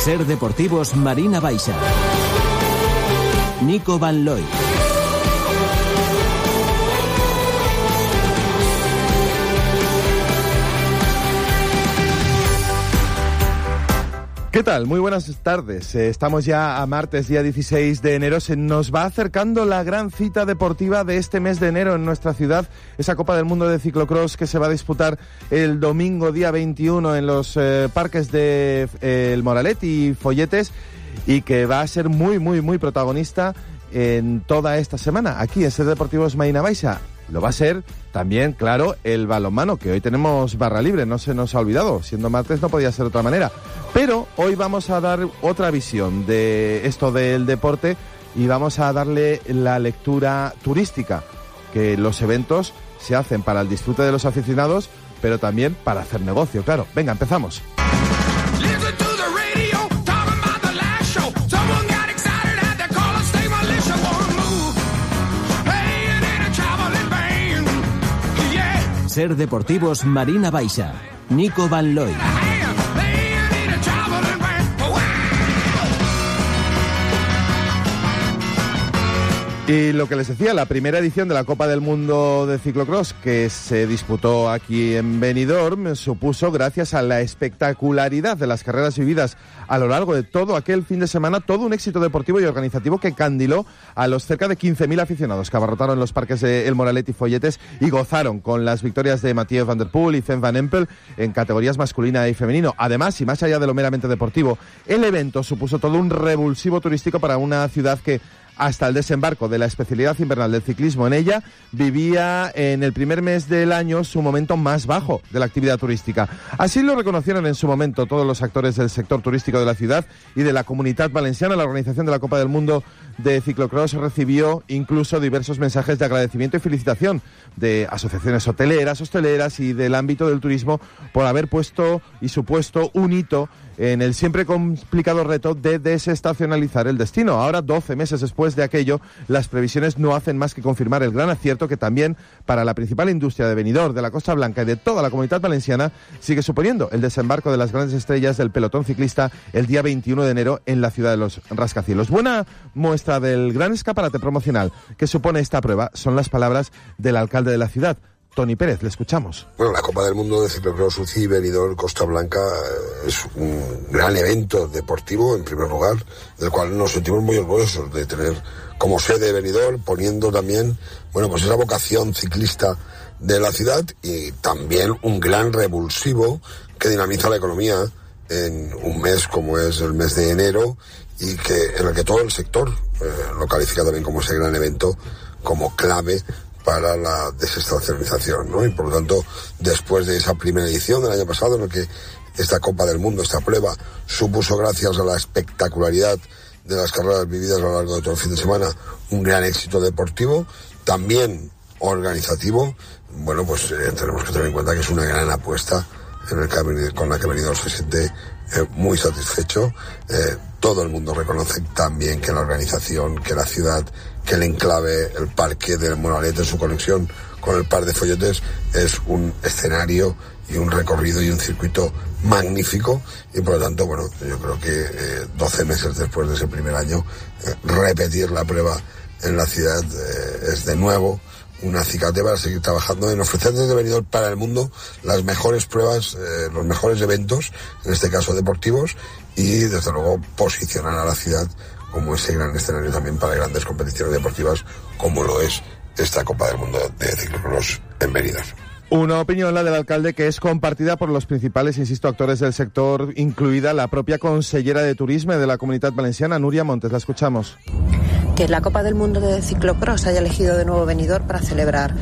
Ser Deportivos Marina Baixa. Nico Van Looy. ¿Qué tal? Muy buenas tardes. Estamos ya a martes, día 16 de enero. Se nos va acercando la gran cita deportiva de este mes de enero en nuestra ciudad. Esa Copa del Mundo de Ciclocross que se va a disputar el domingo, día 21, en los parques de El Moralet y Folletes, y que va a ser muy protagonista en toda esta semana, aquí en Ser Deportivos Marina Baixa. Lo va a ser también, claro, el balonmano, que hoy tenemos barra libre, no se nos ha olvidado. Siendo martes no podía ser de otra manera. Pero hoy vamos a dar otra visión de esto del deporte y vamos a darle la lectura turística, que los eventos se hacen para el disfrute de los aficionados, pero también para hacer negocio, claro. Venga, empezamos. Ser Deportivos Marina Baixa. Nico Van Looy. Y lo que les decía, la primera edición de la Copa del Mundo de Ciclocross, que se disputó aquí en Benidorm, supuso, gracias a la espectacularidad de las carreras vividas a lo largo de todo aquel fin de semana, todo un éxito deportivo y organizativo que candiló a los cerca de 15.000 aficionados que abarrotaron los parques de El Moralet y Folletes y gozaron con las victorias de Mathieu van der Poel y Sven van Empel en categorías masculina y femenino. Además, y más allá de lo meramente deportivo, el evento supuso todo un revulsivo turístico para una ciudad que, hasta el desembarco de la especialidad invernal del ciclismo en ella, vivía en el primer mes del año su momento más bajo de la actividad turística. Así lo reconocieron en su momento todos los actores del sector turístico de la ciudad y de la Comunitat Valenciana. La organización de la Copa del Mundo de Ciclocross recibió incluso diversos mensajes de agradecimiento y felicitación de asociaciones hoteleras, hosteleras y del ámbito del turismo por haber puesto y supuesto un hito en el siempre complicado reto de desestacionalizar el destino. Ahora, 12 meses después de aquello, las previsiones no hacen más que confirmar el gran acierto que también para la principal industria de Benidorm, de la Costa Blanca y de toda la Comunitat Valenciana sigue suponiendo el desembarco de las grandes estrellas del pelotón ciclista el día 21 de enero en la ciudad de los rascacielos. Buena muestra del gran escaparate promocional que supone esta prueba son las palabras del alcalde de la ciudad, Toni Pérez. Le escuchamos. Bueno, la Copa del Mundo de Ciclocross UCI Benidorm Costa Blanca es un gran evento deportivo, en primer lugar, del cual nos sentimos muy orgullosos de tener como sede Benidorm, poniendo también, bueno, pues esa vocación ciclista de la ciudad y también un gran revulsivo que dinamiza la economía en un mes como es el mes de enero y que en el que todo el sector lo califica también como ese gran evento, como clave para la desestacionalización, ¿no? Y por lo tanto, después de esa primera edición del año pasado, en el que esta Copa del Mundo, esta prueba, supuso, gracias a la espectacularidad de las carreras vividas a lo largo de todo el fin de semana, un gran éxito deportivo, también organizativo. Bueno, pues tenemos que tener en cuenta que es una gran apuesta con la que Benidorm se siente muy satisfecho. Todo el mundo reconoce también que la organización, que la ciudad, que el enclave, el parque del Moralet en su conexión con el Parc de Folletes es un escenario y un recorrido y un circuito magnífico y por lo tanto, bueno, yo creo que 12 meses después de ese primer año, repetir la prueba en la ciudad es de nuevo un acicate para seguir trabajando en ofrecer desde Benidorm para el mundo las mejores pruebas, los mejores eventos, en este caso deportivos, y desde luego posicionar a la ciudad como ese gran escenario también para grandes competiciones deportivas como lo es esta Copa del Mundo de Ciclocross en Benidorm. Una opinión, la del alcalde, que es compartida por los principales, insisto, actores del sector, incluida la propia consellera de Turismo de la Comunitat Valenciana, Núria Montes. La escuchamos. Que la Copa del Mundo de Ciclocross haya elegido de nuevo Benidorm para celebrar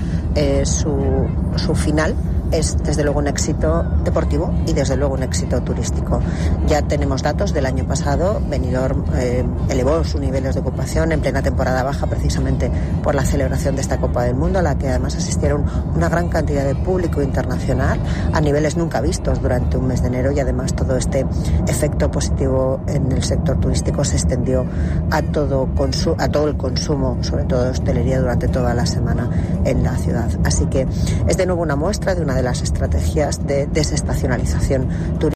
su final es desde luego un éxito deportivo y desde luego un éxito turístico. Ya tenemos datos del año pasado. Benidorm elevó sus niveles de ocupación en plena temporada baja precisamente por la celebración de esta Copa del Mundo, a la que además asistieron una gran cantidad de público internacional a niveles nunca vistos durante un mes de enero, y además todo este efecto positivo en el sector turístico se extendió a todo el consumo, sobre todo de hostelería, durante toda la semana en la ciudad. Así que es de nuevo una muestra de una de las estrategias de desestacionalización turística